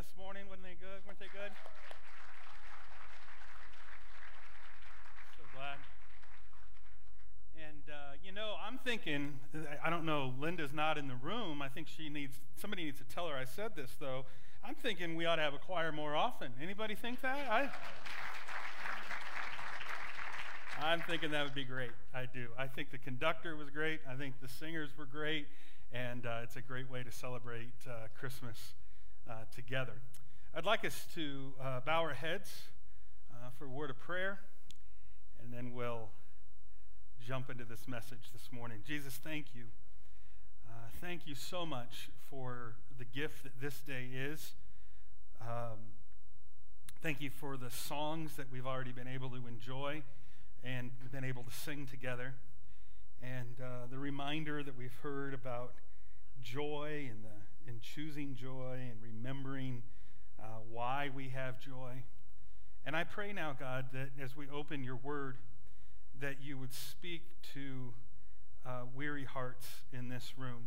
this morning? Weren't they good? So glad. And, I'm thinking, I don't know, Linda's not in the room. I think somebody needs to tell her I said this, though. I'm thinking we ought to have a choir more often. Anybody think that? I'm thinking that would be great. I do. I think the conductor was great. I think the singers were great. And it's a great way to celebrate Christmas together. I'd like us to bow our heads for a word of prayer, and then we'll jump into this message this morning. Jesus, thank you. Thank you so much for the gift that this day is. Thank you for the songs that we've already been able to enjoy and been able to sing together. And the reminder that we've heard about joy and choosing joy and remembering why we have joy. And I pray now, God, that as we open your word, that you would speak to weary hearts in this room.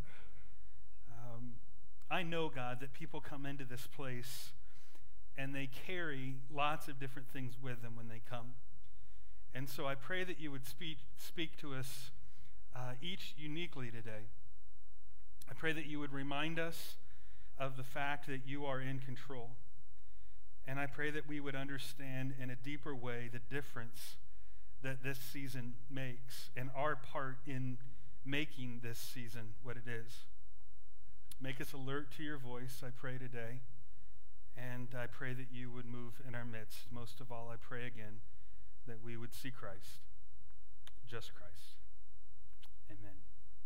I know, God, that people come into this place and they carry lots of different things with them when they come. And so I pray that you would speak to us each uniquely today. I pray that you would remind us of the fact that you are in control. And I pray that we would understand in a deeper way the difference that this season makes and our part in making this season what it is. Make us alert to your voice, I pray today. And I pray that you would move in our midst. Most of all, I pray again that we would see Christ, just Christ. Amen.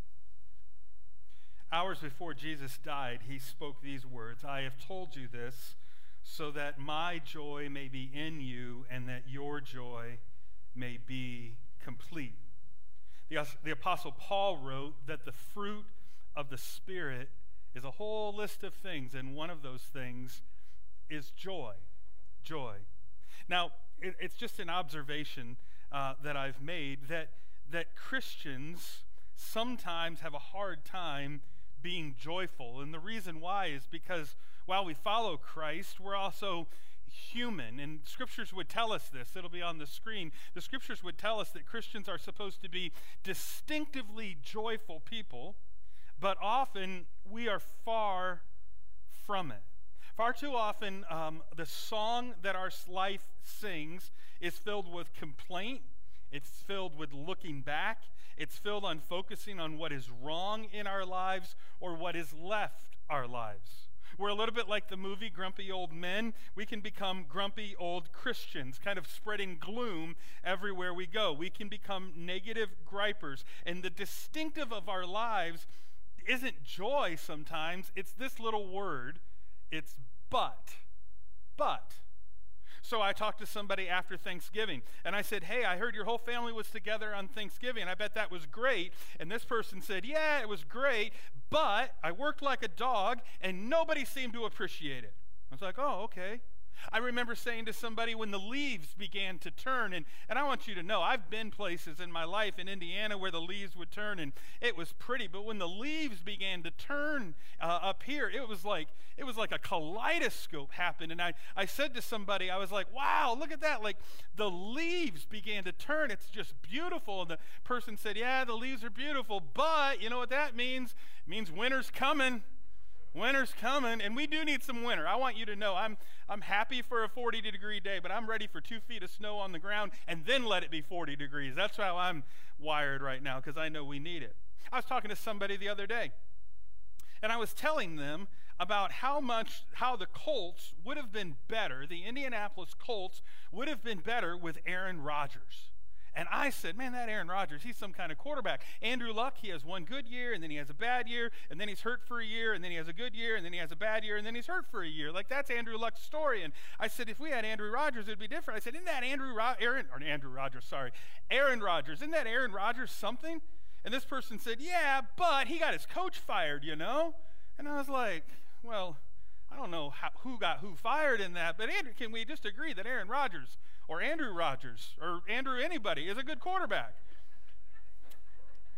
Hours before Jesus died, he spoke these words, "I have told you this so that my joy may be in you and that your joy may be complete." The Apostle Paul wrote that the fruit of the Spirit is a whole list of things, and one of those things is joy. Joy. Now, it's just an observation that I've made that Christians sometimes have a hard time being joyful. And the reason why is because while we follow Christ, we're also human. And scriptures would tell us this. It'll be on the screen. The scriptures would tell us that Christians are supposed to be distinctively joyful people, but often we are far from it. Far too often, the song that our life sings is filled with complaint. It's filled with looking back. It's filled on focusing on what is wrong in our lives or what is left our lives. We're a little bit like the movie Grumpy Old Men. We can become grumpy old Christians, kind of spreading gloom everywhere we go. We can become negative gripers. And the distinctive of our lives isn't joy sometimes. It's this little word. It's but. So I talked to somebody after Thanksgiving, and I said, "Hey, I heard your whole family was together on Thanksgiving. I bet that was great." And this person said, "Yeah, it was great, but I worked like a dog, and nobody seemed to appreciate it." I was like, "Oh, okay." I remember saying to somebody when the leaves began to turn, and I want you to know, I've been places in my life in Indiana where the leaves would turn, and it was pretty, but when the leaves began to turn up here, it was like a kaleidoscope happened, and I said to somebody, I was like, "Wow, look at that, like the leaves began to turn, it's just beautiful." And the person said, "Yeah, the leaves are beautiful, but you know what that means? It means winter's coming. Winter's coming," and we do need some winter. I want you to know I'm happy for a 40-degree day, but I'm ready for 2 feet of snow on the ground and then let it be 40 degrees. That's how I'm wired right now because I know we need it. I was talking to somebody the other day, and I was telling them about how the Colts would have been better, the Indianapolis Colts would have been better with Aaron Rodgers. And I said, "Man, that Aaron Rodgers, he's some kind of quarterback. Andrew Luck, he has one good year, and then he has a bad year, and then he's hurt for a year, and then he has a good year, and then he has a bad year, and then he's hurt for a year. Like, that's Andrew Luck's story." And I said, "If we had Andrew Rodgers, it'd be different." I said, "Isn't that Aaron Rodgers, isn't that Aaron Rodgers something?" And this person said, "Yeah, but he got his coach fired, you know?" And I was like, "Well, I don't know who got who fired in that, but Andrew, can we just agree that Aaron Rodgers or Andrew Rodgers or Andrew anybody is a good quarterback?"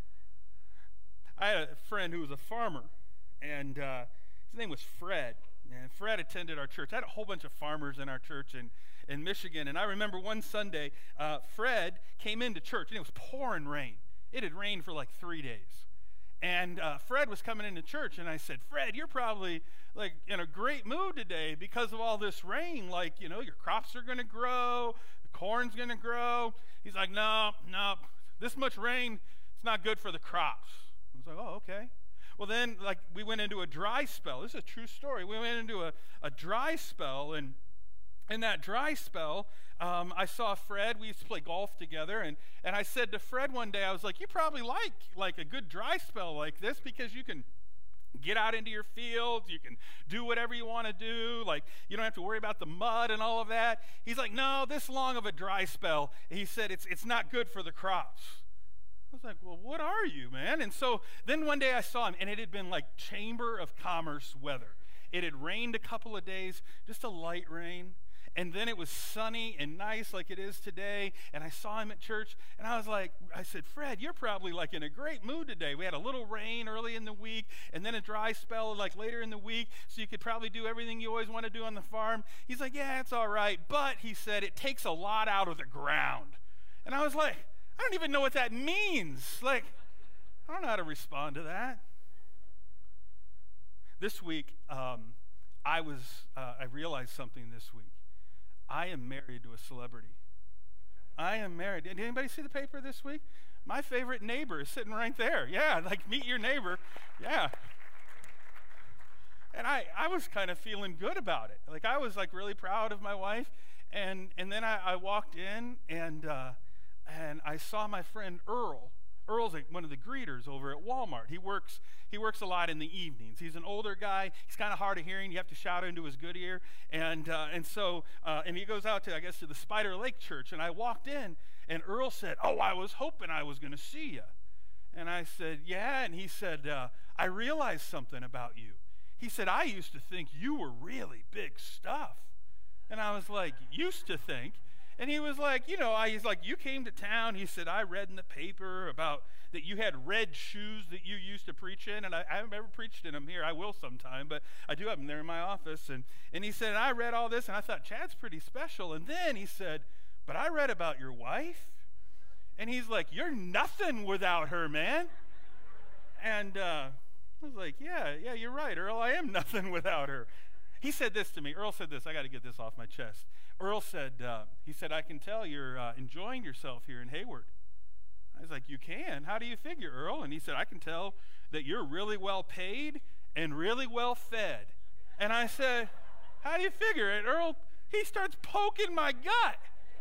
I had a friend who was a farmer, and his name was Fred. And Fred attended our church. I had a whole bunch of farmers in our church in Michigan. And I remember one Sunday, Fred came into church, and it was pouring rain. It had rained for like 3 days. And Fred was coming into church, and I said, Fred, you're probably like in a great mood today because of all this rain. Like, you know, your crops are going to grow, the corn's going to grow. He's like, no, this much rain, it's not good for the crops. I was like, oh, okay. Well, then, like, we went into a dry spell. This is a true story. We went into a dry spell, and in that dry spell, I saw Fred. We used to play golf together, and I said to Fred one day, I was like, you probably like a good dry spell like this because you can get out into your fields, you can do whatever you want to do, like you don't have to worry about the mud and all of that. He's like, no, this long of a dry spell, he said, it's not good for the crops. I was like, well, what are you, man? And so then one day I saw him, and it had been like Chamber of Commerce weather. It had rained a couple of days, just a light rain. And then it was sunny and nice like it is today. And I saw him at church, and I said, Fred, you're probably like in a great mood today. We had a little rain early in the week, and then a dry spell like later in the week, so you could probably do everything you always want to do on the farm. He's like, yeah, it's all right. But, he said, it takes a lot out of the ground. And I was like, I don't even know what that means. Like, I don't know how to respond to that. This week, I realized something this week. I am married to a celebrity. I am married. Did anybody see the paper this week? My favorite neighbor is sitting right there. Yeah, like meet your neighbor. Yeah. And I was kind of feeling good about it. Like I was like really proud of my wife. And then I walked in and I saw my friend Earl. Earl's like one of the greeters over at Walmart. He works a lot in the evenings. He's an older guy. He's kind of hard of hearing. You have to shout into his good ear. And he goes out to, I guess, to the Spider Lake Church. And I walked in, and Earl said, oh, I was hoping I was going to see you. And I said, yeah. And he said, I realized something about you. He said, I used to think you were really big stuff. And I was like, used to think? And he was like, he's like, you came to town. He said, I read in the paper about that you had red shoes that you used to preach in. And I haven't ever preached in them here. I will sometime, but I do have them there in my office. And he said, I read all this, and I thought, Chad's pretty special. And then he said, but I read about your wife. And he's like, you're nothing without her, man. And I was like, yeah, you're right, Earl. I am nothing without her. He said this to me. Earl said this. I got to get this off my chest. Earl said, I can tell you're enjoying yourself here in Hayward. I was like, you can? How do you figure, Earl? And he said, I can tell that you're really well paid and really well fed. And I said, how do you figure it, Earl? He starts poking my gut.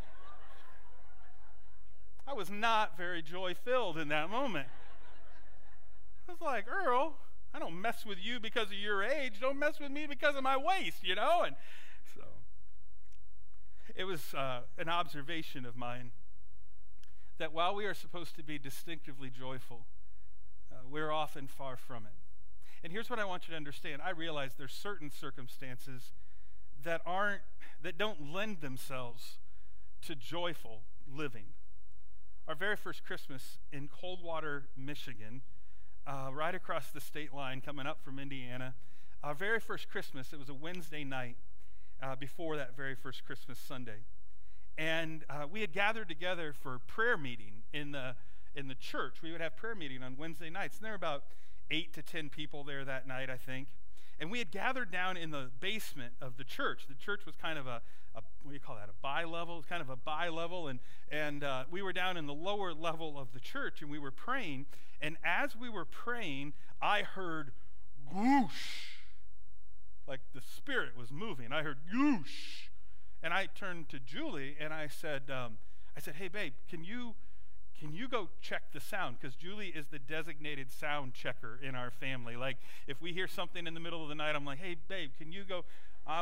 I was not very joy-filled in that moment. I was like, Earl, I don't mess with you because of your age. Don't mess with me because of my waist, And so it was an observation of mine that while we are supposed to be distinctively joyful, we're often far from it. And here's what I want you to understand. I realize there's certain circumstances that don't lend themselves to joyful living. Our very first Christmas in Coldwater, Michigan, right across the state line coming up from Indiana, our very first Christmas, it was a Wednesday night before that very first Christmas Sunday. And we had gathered together for prayer meeting in the church. We would have prayer meeting on Wednesday nights. And there were about 8 to 10 people there that night, I think. And we had gathered down in the basement of the church. The church was kind of a what do you call that, a bi-level? It was kind of a bi-level. And we were down in the lower level of the church, and we were praying. And as we were praying, I heard whoosh. Like the Spirit was moving. I heard whoosh. And I turned to Julie, and I said, hey, babe, can you go check the sound? Because Julie is the designated sound checker in our family. Like, if we hear something in the middle of the night, I'm like, hey, babe, can you go?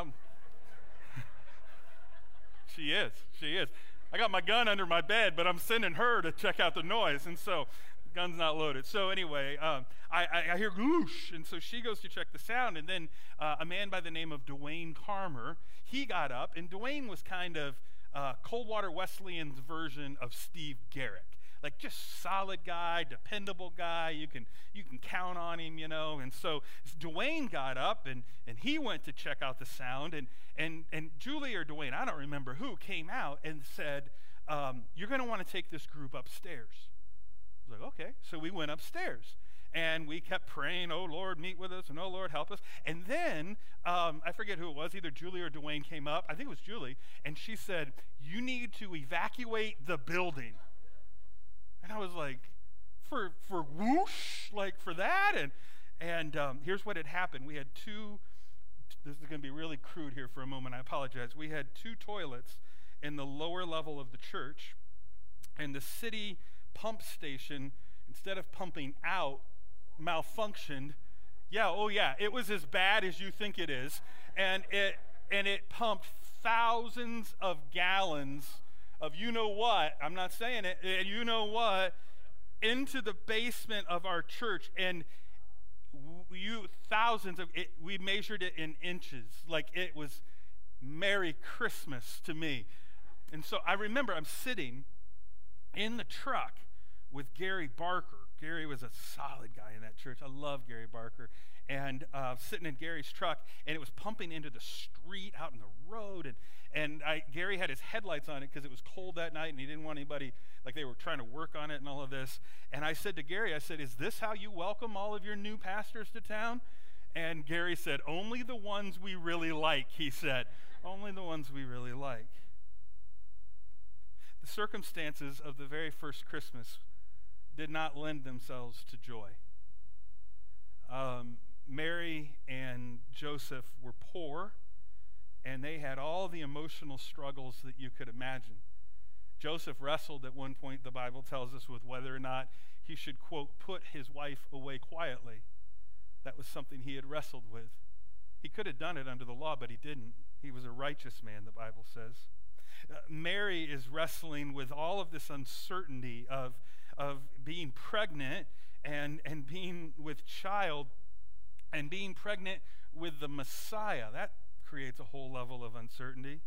She is. I got my gun under my bed, but I'm sending her to check out the noise, and so the gun's not loaded. So anyway, I hear whoosh, and so she goes to check the sound, and then a man by the name of Dwayne Carmer, he got up, and Dwayne was kind of Coldwater Wesleyan's version of Steve Garrick. like just solid guy, dependable guy. You can count on him, And so Dwayne got up and he went to check out the sound, and Julie or Dwayne, I don't remember who, came out and said, you're going to want to take this group upstairs. I was like, okay. So we went upstairs. And we kept praying, oh, Lord, meet with us, and oh, Lord, help us. And then, I forget who it was, either Julie or Dwayne came up. I think it was Julie. And she said, you need to evacuate the building. And I was like, for whoosh? Like for that? And here's what had happened. We had this is going to be really crude here for a moment. I apologize. We had 2 toilets in the lower level of the church. And the city pump station, instead of pumping out, malfunctioned. It was as bad as you think it is, and it pumped thousands of gallons of what, I'm not saying it, what, into the basement of our church, and we measured it in inches, like it was Merry Christmas to me. And so I remember I'm sitting in the truck with Gary Barker. Gary was a solid guy in that church. I love Gary Barker. And sitting in Gary's truck, and it was pumping into the street out in the road. And Gary had his headlights on it because it was cold that night, and he didn't want anybody, like they were trying to work on it and all of this. And I said to Gary, is this how you welcome all of your new pastors to town? And Gary said, only the ones we really like, he said. Only the ones we really like. The circumstances of the very first Christmas did not lend themselves to joy. Mary and Joseph were poor, and they had all the emotional struggles that you could imagine. Joseph wrestled at one point, the Bible tells us, with whether or not he should, quote, put his wife away quietly. That was something he had wrestled with. He could have done it under the law, but he didn't. He was a righteous man, the Bible says. Mary is wrestling with all of this uncertainty of being pregnant and being with child and being pregnant with the Messiah. That creates a whole level of uncertainty.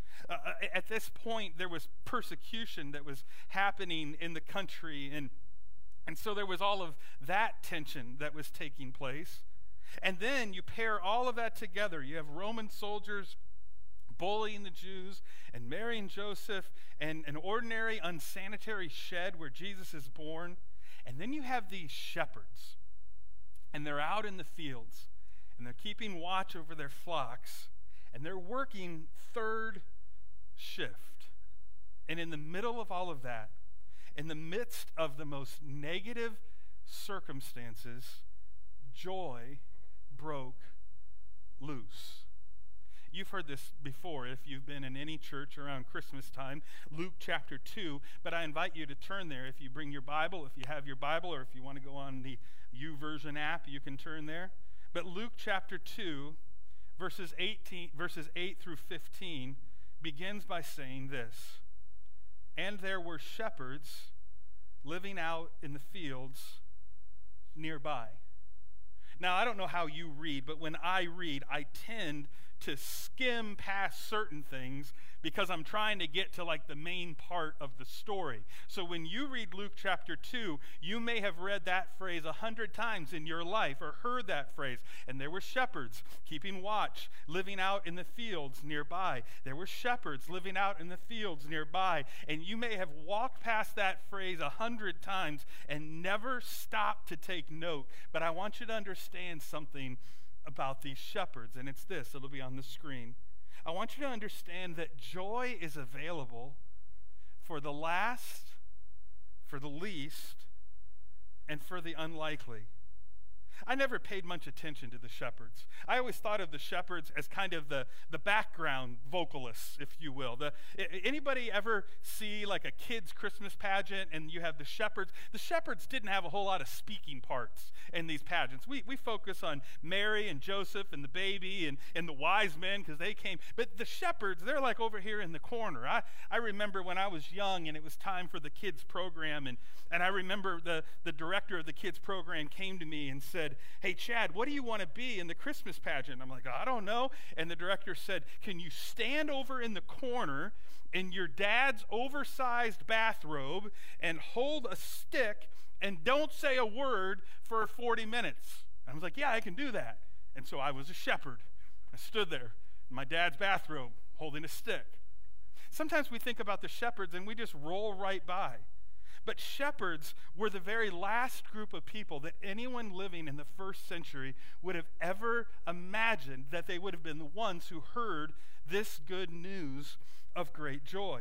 At this point, there was persecution that was happening in the country, and so there was all of that tension that was taking place. And then you pair all of that together. You have Roman soldiers bullying the Jews, and Mary and Joseph, and an ordinary unsanitary shed where Jesus is born. And then you have these shepherds, and they're out in the fields, and they're keeping watch over their flocks, and they're working third shift. And in the middle of all of that, in the midst of the most negative circumstances, joy broke loose. You've heard this before if you've been in any church around Christmas time, Luke chapter 2, but I invite you to turn there. If you bring your Bible, if you have your Bible, or if you want to go on the YouVersion app, you can turn there. But Luke chapter 2, verses 8 through 15, begins by saying this: and there were shepherds living out in the fields nearby. Now, I don't know how you read, but when I read, I tend to skim past certain things because I'm trying to get to like the main part of the story. So when you read Luke chapter 2, you may have read that phrase 100 times in your life or heard that phrase. And there were shepherds keeping watch, living out in the fields nearby. There were shepherds living out in the fields nearby. And you may have walked past that phrase 100 times and never stopped to take note. But I want you to understand something about these shepherds, and it's this. It'll be on the screen. I want you to understand that joy is available for the last, for the least, and for the unlikely. I never paid much attention to the shepherds. I always thought of the shepherds as kind of the background vocalists, if you will. Anybody ever see like a kid's Christmas pageant and you have the shepherds? The shepherds didn't have a whole lot of speaking parts in these pageants. We focus on Mary and Joseph and the baby and the wise men because they came. But the shepherds, they're like over here in the corner. I remember when I was young and it was time for the kids program, and I remember the director of the kids program came to me and said, said, "Hey, Chad, what do you want to be in the Christmas pageant?" I'm like, "I don't know." And the director said, "Can you stand over in the corner in your dad's oversized bathrobe and hold a stick and don't say a word for 40 minutes?" I was like, "Yeah, I can do that." And so I was a shepherd. I stood there in my dad's bathrobe holding a stick. Sometimes we think about the shepherds and we just roll right by. But shepherds were the very last group of people that anyone living in the first century would have ever imagined that they would have been the ones who heard this good news of great joy.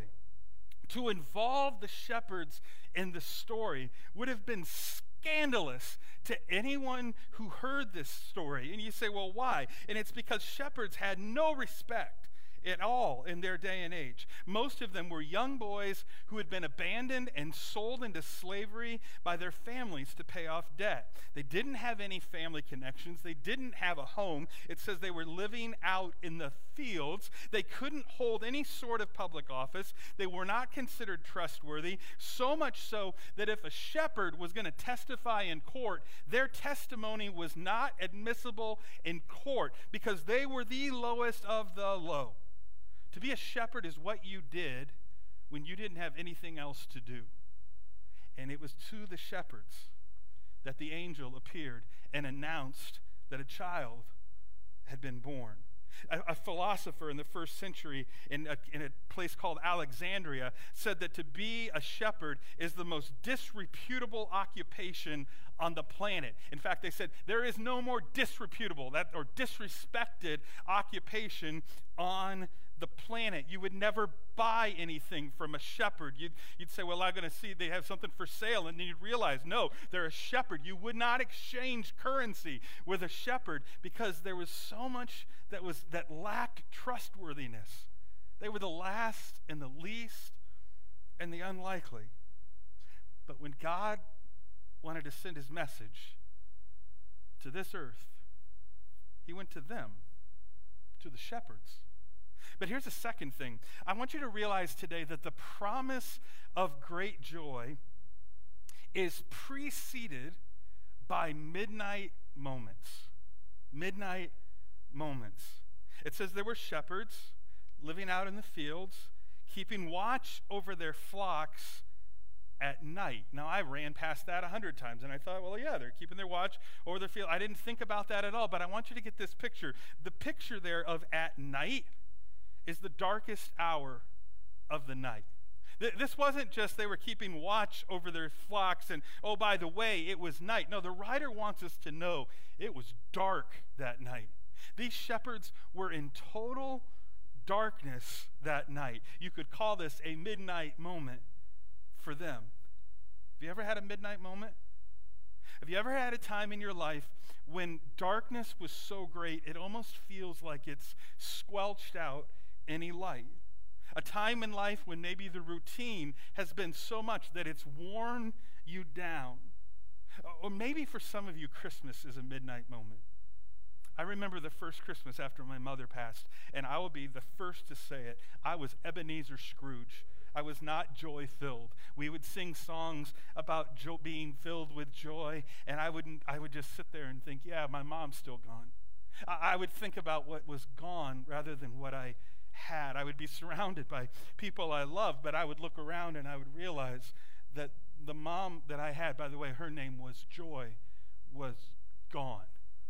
To involve the shepherds in the story would have been scandalous to anyone who heard this story. And you say, "Well, why?" And it's because shepherds had no respect at all in their day and age. Most of them were young boys who had been abandoned and sold into slavery by their families to pay off debt. They didn't have any family connections. They didn't have a home. It says they were living out in the fields. They couldn't hold any sort of public office. They were not considered trustworthy, so much so that if a shepherd was going to testify in court, their testimony was not admissible in court because they were the lowest of the low. To be a shepherd is what you did when you didn't have anything else to do. And it was to the shepherds that the angel appeared and announced that a child had been born. A philosopher in the first century in a place called Alexandria said that to be a shepherd is the most disreputable occupation on the planet. In fact, they said there is no more disreputable or disrespected occupation on the planet. You would never buy anything from a shepherd. You'd say, "Well, I'm going to see they have something for sale," and then you'd realize, no, they're a shepherd. You would not exchange currency with a shepherd because there was so much that lacked trustworthiness. They were the last and the least and the unlikely. But when God wanted to send his message to this earth, he went to them, to the shepherds. But here's the second thing. I want you to realize today that the promise of great joy is preceded by midnight moments. Midnight moments. It says there were shepherds living out in the fields, keeping watch over their flocks at night. Now, I ran past that 100 times, and I thought, well, yeah, they're keeping their watch over their field. I didn't think about that at all, but I want you to get this picture. The picture there of at night is the darkest hour of the night. This wasn't just they were keeping watch over their flocks and, oh, by the way, it was night. No, the writer wants us to know it was dark that night. These shepherds were in total darkness that night. You could call this a midnight moment for them. Have you ever had a midnight moment? Have you ever had a time in your life when darkness was so great it almost feels like it's squelched out any light? A time in life when maybe the routine has been so much that it's worn you down. Or maybe for some of you, Christmas is a midnight moment. I remember the first Christmas after my mother passed, and I will be the first to say it. I was Ebenezer Scrooge. I was not joy-filled. We would sing songs about being filled with joy, and I would just sit there and think, yeah, my mom's still gone. I would think about what was gone rather than what I had. I would be surrounded by people I loved, but I would look around and I would realize that the mom that I had, by the way, her name was Joy, was gone.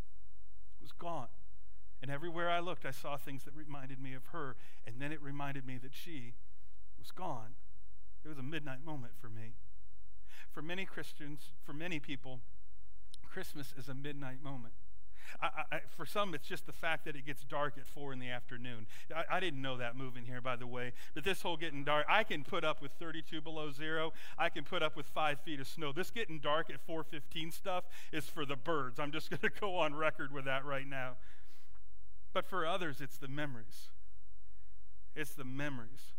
Was gone. And everywhere I looked, I saw things that reminded me of her, and then it reminded me that she was gone. It was a midnight moment for me. For many Christians, for many people, Christmas is a midnight moment. For some, it's just the fact that it gets dark at 4 in the afternoon. I didn't know that moving here, by the way, but this whole getting dark, I can put up with 32 below zero. I can put up with 5 feet of snow. This getting dark at 4:15 stuff is for the birds. I'm just going to go on record with that right now. But for others, it's the memories. It's the memories.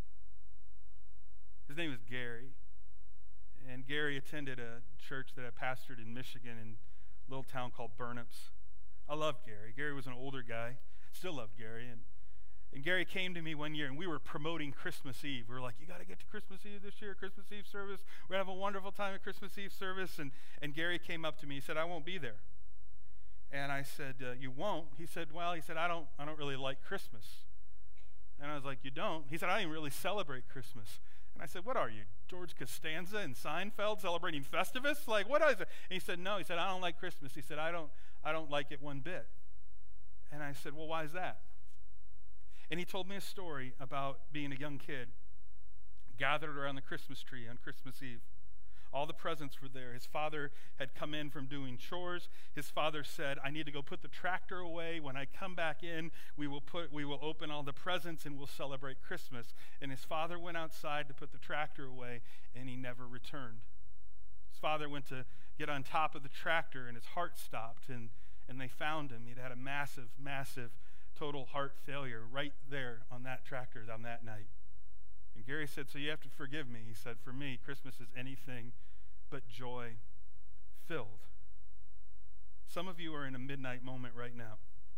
His name is Gary, and Gary attended a church that I pastored in Michigan in a little town called Burnups. I loved Gary. Gary was an older guy. Still love Gary. And Gary came to me one year, and we were promoting Christmas Eve. We were like, you got to get to Christmas Eve this year, Christmas Eve service. We're going to have a wonderful time at Christmas Eve service. And Gary came up to me. He said, I won't be there. And I said, you won't? He said, well, I don't really like Christmas. And I was like, you don't? He said, I don't even really celebrate Christmas. And I said, what are you, George Costanza and Seinfeld celebrating Festivus? Like, what is it? And he said, no. He said, I don't like Christmas. He said, I don't like it one bit. And I said, well, why is that? And he told me a story about being a young kid gathered around the Christmas tree on Christmas Eve. All the presents were there. His father had come in from doing chores. His father said, I need to go put the tractor away. When I come back in, we will open all the presents and we'll celebrate Christmas. And his father went outside to put the tractor away, and he never returned. His father went to get on top of the tractor, and his heart stopped, and they found him. He'd had a massive, massive total heart failure right there on that tractor on that night. And Gary said, so you have to forgive me. He said, for me, Christmas is anything but joy-filled. Some of you are in a midnight moment right now.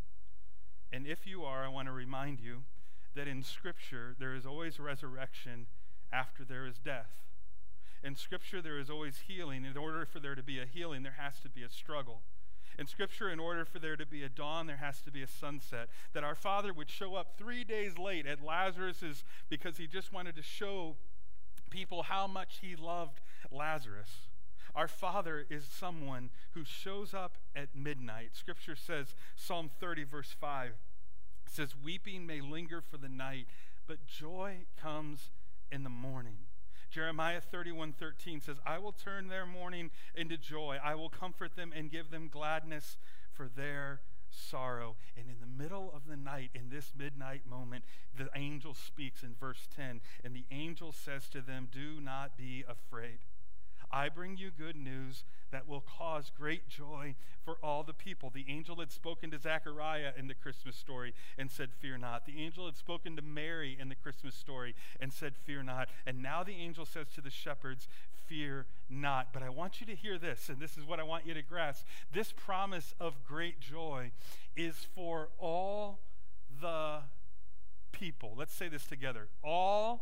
And if you are, I want to remind you that in Scripture, there is always resurrection after there is death. In Scripture, there is always healing. In order for there to be a healing, there has to be a struggle. In Scripture, in order for there to be a dawn, there has to be a sunset. That our Father would show up 3 days late at Lazarus's because he just wanted to show people how much he loved Lazarus. Our Father is someone who shows up at midnight. Scripture says, Psalm 30, verse 5, says, weeping may linger for the night, but joy comes in the morning. Jeremiah 31:13 says, I will turn their mourning into joy. I will comfort them and give them gladness for their sorrow. And in the middle of the night, in this midnight moment, the angel speaks in verse 10, and the angel says to them, do not be afraid. I bring you good news that will cause great joy for all the people. The angel had spoken to Zechariah in the Christmas story and said, fear not. The angel had spoken to Mary in the Christmas story and said, fear not. And now the angel says to the shepherds, fear not. But I want you to hear this, and this is what I want you to grasp. This promise of great joy is for all the people. Let's say this together. All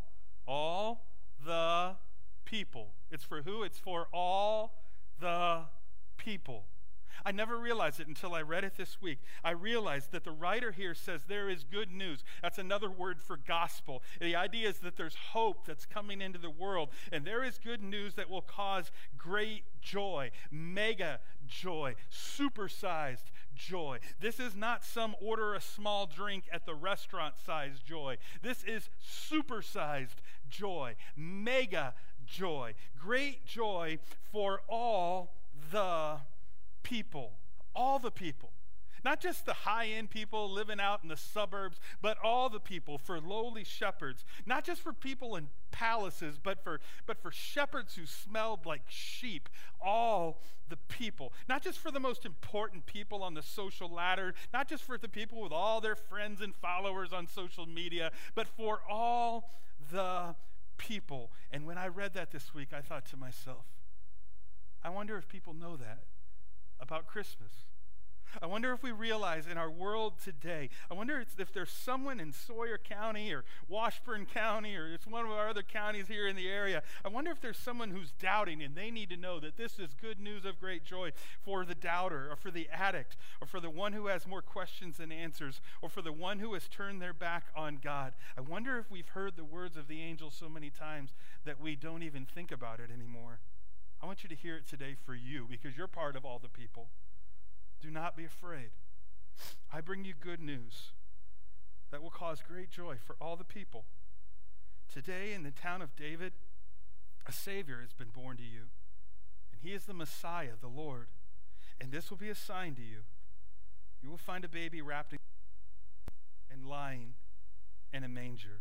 the people. It's for who? It's for all the people. I never realized it until I read it this week. I realized that the writer here says there is good news. That's another word for gospel. The idea is that there's hope that's coming into the world, and there is good news that will cause great joy, mega joy, supersized joy. This is not some order a small drink at the restaurant size joy. This is supersized joy, mega joy, great joy for all the people. All the people. Not just the high-end people living out in the suburbs, but all the people, for lowly shepherds. Not just for people in palaces, but for shepherds who smelled like sheep. All the people. Not just for the most important people on the social ladder, not just for the people with all their friends and followers on social media, but for all the people. And when I read that this week, I thought to myself, I wonder if people know that about Christmas. I wonder if we realize in our world today, I wonder if there's someone in Sawyer County or Washburn County or it's one of our other counties here in the area. I wonder if there's someone who's doubting and they need to know that this is good news of great joy for the doubter or for the addict or for the one who has more questions than answers or for the one who has turned their back on God. I wonder if we've heard the words of the angel so many times that we don't even think about it anymore. I want you to hear it today for you because you're part of all the people. Do not be afraid. I bring you good news that will cause great joy for all the people. Today in the town of David, a Savior has been born to you, and he is the Messiah, the Lord. And this will be a sign to you. You will find a baby wrapped in and lying in a manger.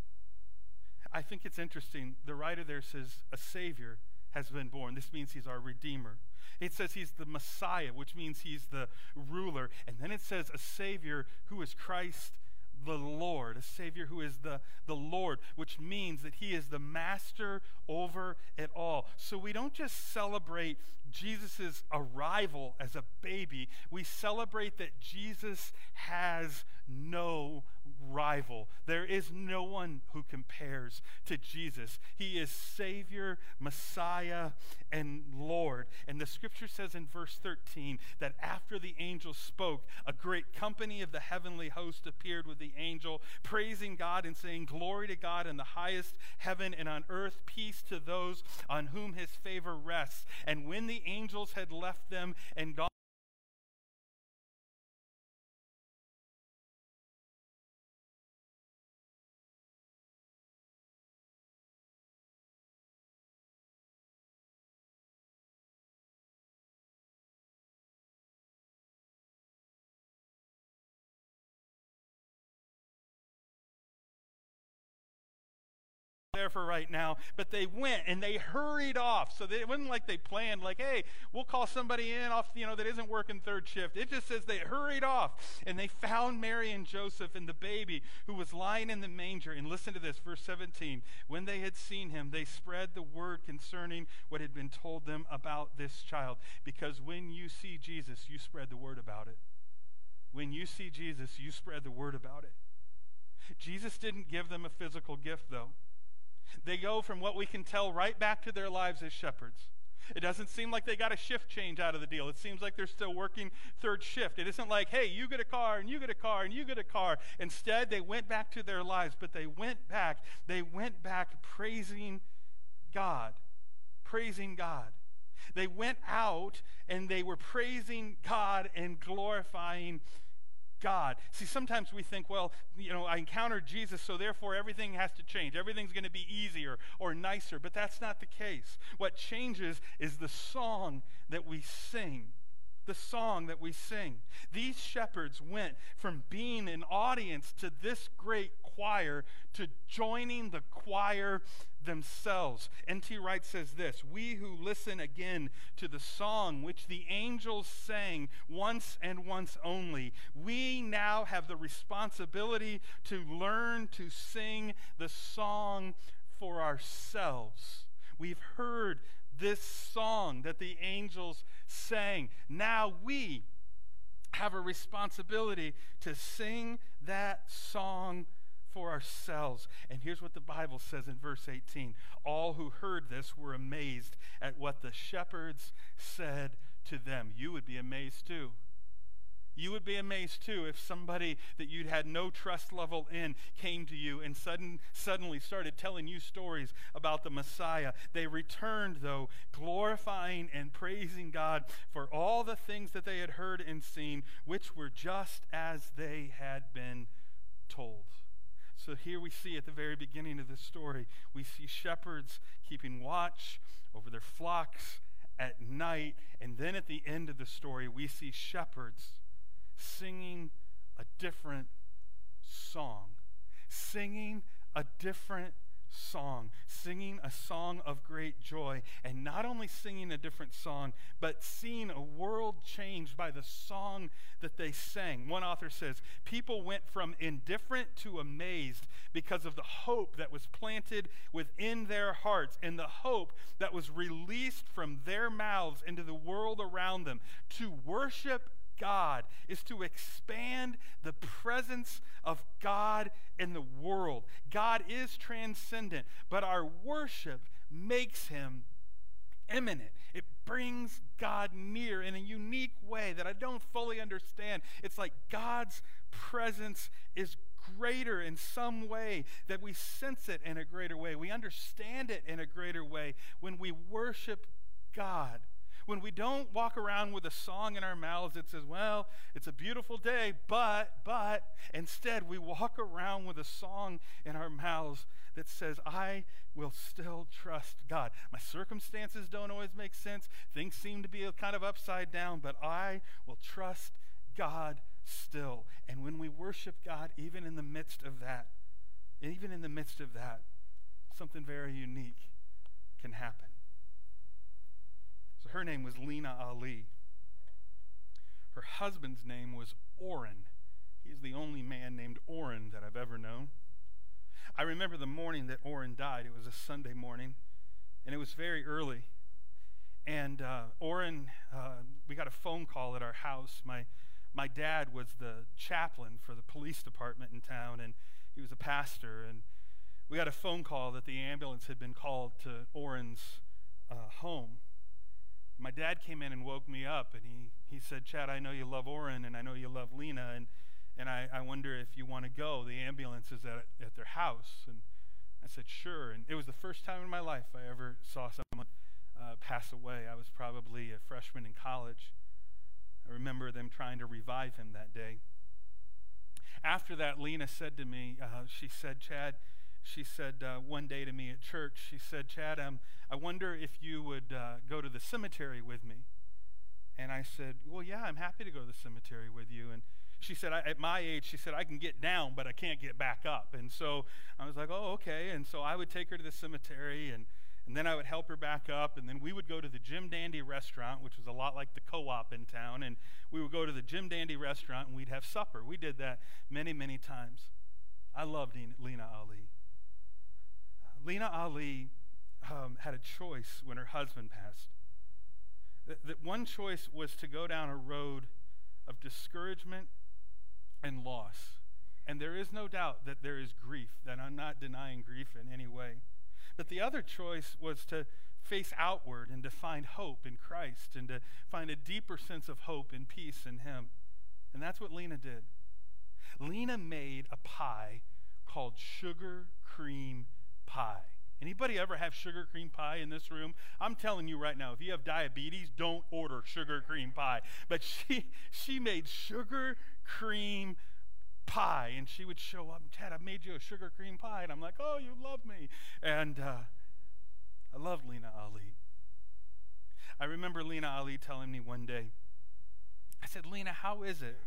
I think it's interesting. The writer there says a Savior has been born. This means he's our Redeemer. It says he's the Messiah, which means he's the ruler. And then it says a Savior who is Christ the Lord, a Savior who is the Lord, which means that he is the master over it all. So we don't just celebrate Jesus' arrival as a baby. We celebrate that Jesus has no rival. There is no one who compares to Jesus. He is Savior, Messiah, and Lord. And the scripture says in verse 13 that after the angel spoke, a great company of the heavenly host appeared with the angel, praising God and saying, "Glory to God in the highest heaven, and on earth peace to those on whom his favor rests." And when the angels had left them and gone there for right now, but they went and they hurried off. So it wasn't like they planned, like, hey, we'll call somebody in off, that isn't working third shift. It just says they hurried off, and they found Mary and Joseph and the baby who was lying in the manger. And listen to this, verse 17. When they had seen him, they spread the word concerning what had been told them about this child. Because when you see Jesus, you spread the word about it. When you see Jesus, you spread the word about it. Jesus didn't give them a physical gift, though. They go from what we can tell right back to their lives as shepherds. It doesn't seem like they got a shift change out of the deal. It seems like they're still working third shift. It isn't like, hey, you get a car, and you get a car, and you get a car. Instead, they went back to their lives, but they went back praising God. Praising God. They went out, and they were praising God and glorifying God. See, sometimes we think, well, I encountered Jesus, so therefore everything has to change. Everything's going to be easier or nicer, but that's not the case. What changes is the song that we sing. The song that we sing. These shepherds went from being an audience to this great choir to joining the choir themselves. N.T. Wright says this: "We who listen again to the song which the angels sang once and once only, we now have the responsibility to learn to sing the song for ourselves." We've heard this song that the angels sang. Now we have a responsibility to sing that song for ourselves. And here's what the Bible says in verse 18. All who heard this were amazed at what the shepherds said to them. You would be amazed too. You would be amazed too if somebody that you'd had no trust level in came to you and suddenly started telling you stories about the Messiah. They returned, though, glorifying and praising God for all the things that they had heard and seen, which were just as they had been told. So here we see at the very beginning of the story, we see shepherds keeping watch over their flocks at night. And then at the end of the story, we see shepherds singing a different song. Singing a different song. Singing a song of great joy. And not only singing a different song, but seeing a world changed by the song that they sang. One author says, people went from indifferent to amazed because of the hope that was planted within their hearts and the hope that was released from their mouths into the world around them. To worship God is to expand the presence of God in the world. God is transcendent, but our worship makes him immanent. It brings God near in a unique way that I don't fully understand. It's like God's presence is greater in some way, that we sense it in a greater way. We understand it in a greater way when we worship God. When we don't walk around with a song in our mouths that says, well, it's a beautiful day, but, instead we walk around with a song in our mouths that says, I will still trust God. My circumstances don't always make sense. Things seem to be kind of upside down, but I will trust God still. And when we worship God, even in the midst of that, something very unique can happen. So her name was Lena Ali. Her husband's name was Orrin. He's the only man named Orrin that I've ever known. I remember the morning that Orrin died. It was a Sunday morning, and it was very early. And Orrin, we got a phone call at our house. My My dad was the chaplain for the police department in town, and he was a pastor, and we got a phone call that the ambulance had been called to Orrin's home. My dad came in and woke me up, and he said, "Chad, I know you love Orrin, and I know you love Lena, and I wonder if you want to go. The ambulance is at their house." And I said, "Sure." And it was the first time in my life I ever saw someone pass away. I was probably a freshman in college. I remember them trying to revive him that day. After that, Lena said to me, she said, "Chad," she said one day to me at church, she said, "Chad, I wonder if you would go to the cemetery with me." And I said, "Well, yeah, I'm happy to go to the cemetery with you." And she said, at my age, she said, "I can get down, but I can't get back up." And so I was like, "Oh, okay." And so I would take her to the cemetery, and then I would help her back up, and then we would go to the Jim Dandy restaurant, which was a lot like the Co-op in town, and we would go to the Jim Dandy restaurant, and we'd have supper. We did that many, many times. I loved Lena Ali. Lena Ali had a choice when her husband passed. That one choice was to go down a road of discouragement and loss. And there is no doubt that there is grief, that I'm not denying grief in any way. But the other choice was to face outward and to find hope in Christ and to find a deeper sense of hope and peace in Him. And that's what Lena did. Lena made a pie called sugar cream pie. Anybody ever have sugar cream pie in this room? I'm telling you right now, if you have diabetes, don't order sugar cream pie. But she made sugar cream pie, and she would show up, "Chad, I've made you a sugar cream pie." And I'm like, "Oh, you love me." And I loved Lena Ali. I remember Lena Ali telling me one day, I said, "Lena, how is it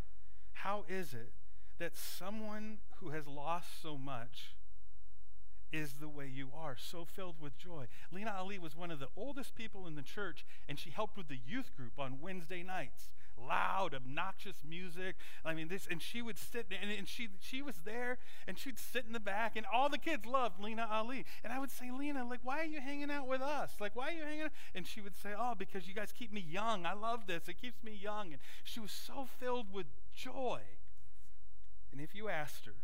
that someone who has lost so much is the way you are, so filled with joy?" Lena Ali was one of the oldest people in the church, and she helped with the youth group on Wednesday nights. Loud, obnoxious music. I mean, and she would sit, and she was there, and she'd sit in the back, and all the kids loved Lena Ali. And I would say, "Lena, like, why are you hanging out with us? Like, why are you hanging out?" And she would say, "Oh, because you guys keep me young. I love this. It keeps me young." And she was so filled with joy. And if you asked her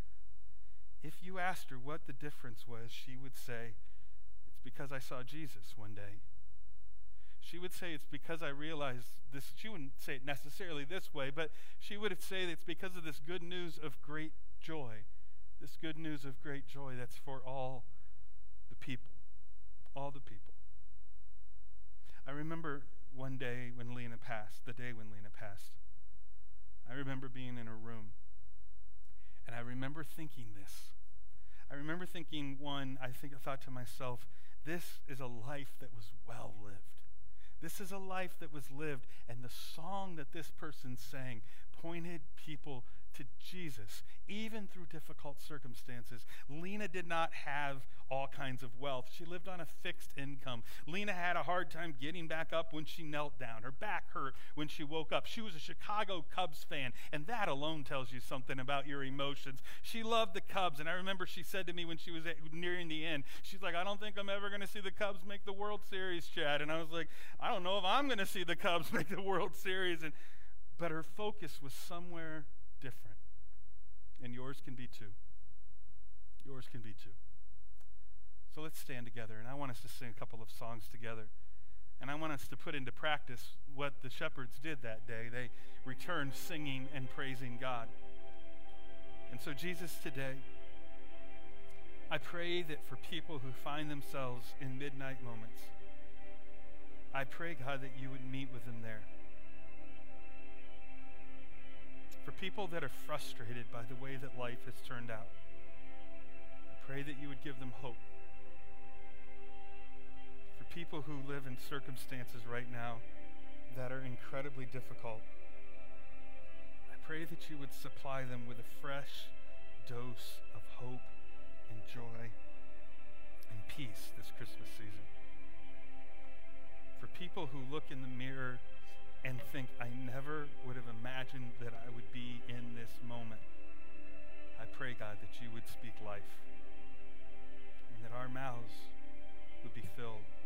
what the difference was, she would say, "It's because I saw Jesus one day." She would say, "It's because I realized this." She wouldn't say it necessarily this way, but she would say that it's because of this good news of great joy. This good news of great joy that's for all the people. All the people. I remember one day when Lena passed, the day when Lena passed. I remember being in a room, and I remember thinking this. I remember thinking, I thought to myself, this is a life that was well lived. This is a life that was lived, and the song that this person sang pointed people to Jesus, even through difficult circumstances. Lena did not have all kinds of wealth. She lived on a fixed income. Lena had a hard time getting back up when she knelt down. Her back hurt when she woke up. She was a Chicago Cubs fan, and that alone tells you something about your emotions. She loved the Cubs, and I remember she said to me when she was nearing the end, she's like, "I don't think I'm ever going to see the Cubs make the World Series, Chad." And I was like, "I don't know if I'm going to see the Cubs make the World Series." But her focus was somewhere different. And yours can be too. Yours can be too. So let's stand together, and I want us to sing a couple of songs together. And I want us to put into practice what the shepherds did that day. They returned singing and praising God. And so, Jesus, today, I pray that for people who find themselves in midnight moments, I pray, God, that you would meet with them there. For people that are frustrated by the way that life has turned out, I pray that you would give them hope. For people who live in circumstances right now that are incredibly difficult, I pray that you would supply them with a fresh dose of hope and joy and peace this Christmas season. For people who look in the mirror and think, "I never would have imagined that I would be in this moment," I pray, God, that you would speak life and that our mouths would be filled